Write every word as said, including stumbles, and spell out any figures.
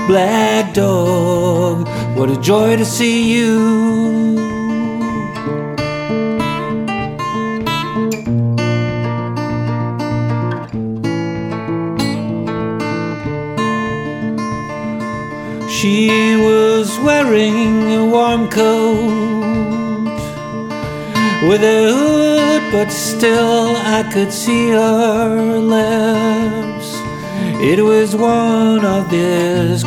Black dog, what a joy to see you. She was wearing a warm coat with a hood, but still I could see her lips. It was one of these